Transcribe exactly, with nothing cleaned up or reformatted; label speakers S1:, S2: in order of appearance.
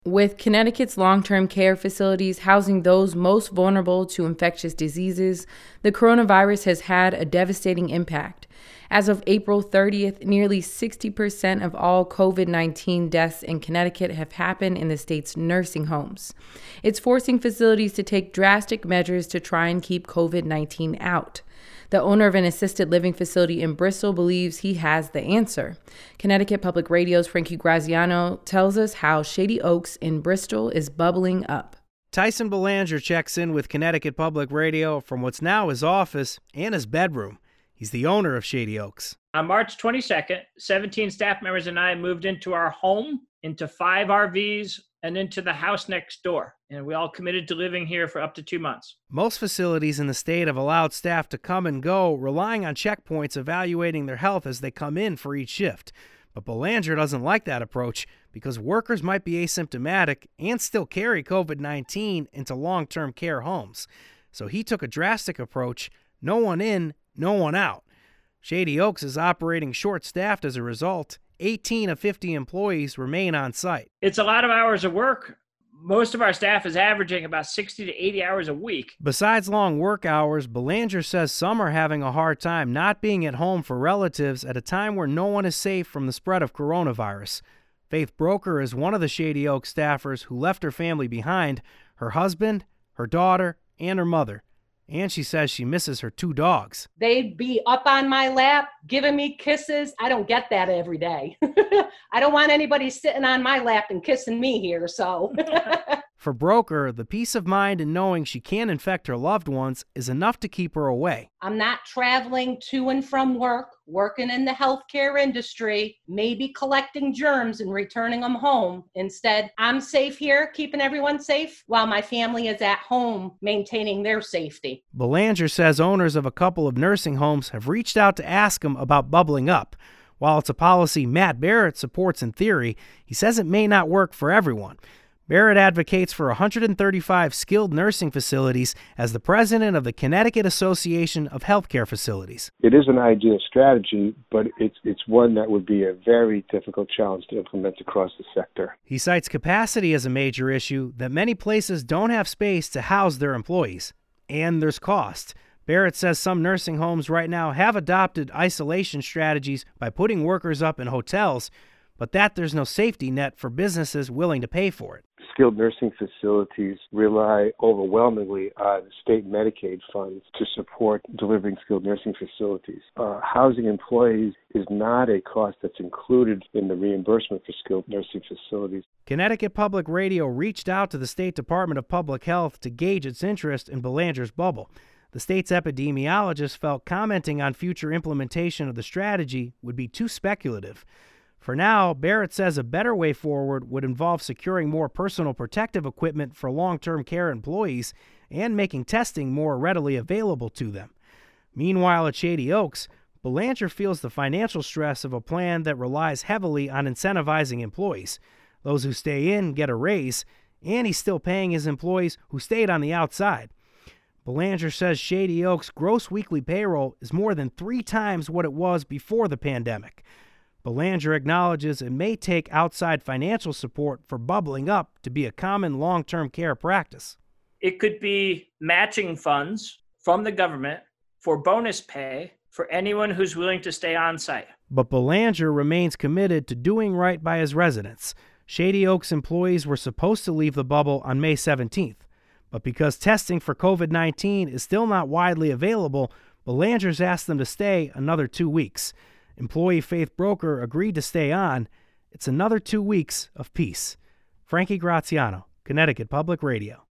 S1: With Connecticut's long-term care facilities housing those most vulnerable to infectious diseases, the coronavirus has had a devastating impact. As of April thirtieth, nearly sixty percent of all covid nineteen deaths in Connecticut have happened in the state's nursing homes. It's forcing facilities to take drastic measures to try and keep covid nineteen out. The owner of an assisted living facility in Bristol believes he has the answer. Connecticut Public Radio's Frankie Graziano tells us how Shady Oaks in Bristol is bubbling up.
S2: Tyson Belanger checks in with Connecticut Public Radio from what's now his office and his bedroom. He's the owner of Shady Oaks.
S3: On March twenty-second, seventeen staff members and I moved into our home, into five R Vs, and into the house next door. And we all committed to living here for up to two months.
S2: Most facilities in the state have allowed staff to come and go, relying on checkpoints evaluating their health as they come in for each shift. But Belanger doesn't like that approach because workers might be asymptomatic and still carry covid nineteen into long-term care homes. So he took a drastic approach: no one in, no one out. Shady Oaks is operating short-staffed as a result. eighteen of fifty employees remain on site.
S3: It's a lot of hours of work. Most of our staff is averaging about sixty to eighty hours a week.
S2: Besides long work hours, Belanger says some are having a hard time not being at home for relatives at a time where no one is safe from the spread of coronavirus. Faith Broker is one of the Shady Oaks staffers who left her family behind, her husband, her daughter, and her mother. And she says she misses her two dogs.
S4: They'd be up on my lap, giving me kisses. I don't get that every day. I don't want anybody sitting on my lap and kissing me here, so.
S2: For Broker, the peace of mind in knowing she can't infect her loved ones is enough to keep her away.
S4: I'm not traveling to and from work, working in the healthcare industry, maybe collecting germs and returning them home. Instead, I'm safe here, keeping everyone safe, while my family is at home maintaining their safety.
S2: Belanger says owners of a couple of nursing homes have reached out to ask him about bubbling up. While it's a policy Matt Barrett supports in theory, he says it may not work for everyone. Barrett advocates for one hundred thirty-five skilled nursing facilities as the president of the Connecticut Association of Healthcare Facilities.
S5: It is an ideal strategy, but it's it's one that would be a very difficult challenge to implement across the sector.
S2: He cites capacity as a major issue, that many places don't have space to house their employees. And there's cost. Barrett says some nursing homes right now have adopted isolation strategies by putting workers up in hotels, but that there's no safety net for businesses willing to pay for it.
S5: Skilled nursing facilities rely overwhelmingly on state Medicaid funds to support delivering skilled nursing facilities. Uh, housing employees is not a cost that's included in the reimbursement for skilled nursing facilities.
S2: Connecticut Public Radio reached out to the State Department of Public Health to gauge its interest in Belanger's bubble. The state's epidemiologist felt commenting on future implementation of the strategy would be too speculative. For now, Barrett says a better way forward would involve securing more personal protective equipment for long-term care employees and making testing more readily available to them. Meanwhile, at Shady Oaks, Belanger feels the financial stress of a plan that relies heavily on incentivizing employees. Those who stay in get a raise, and he's still paying his employees who stayed on the outside. Belanger says Shady Oaks' gross weekly payroll is more than three times what it was before the pandemic. Belanger acknowledges it may take outside financial support for bubbling up to be a common long-term care practice.
S3: It could be matching funds from the government for bonus pay for anyone who's willing to stay on site.
S2: But Belanger remains committed to doing right by his residents. Shady Oaks employees were supposed to leave the bubble on May seventeenth. But because testing for covid nineteen is still not widely available, Belanger's asked them to stay another two weeks. Employee Faith Broker agreed to stay on. It's another two weeks of peace. Frankie Graziano, Connecticut Public Radio.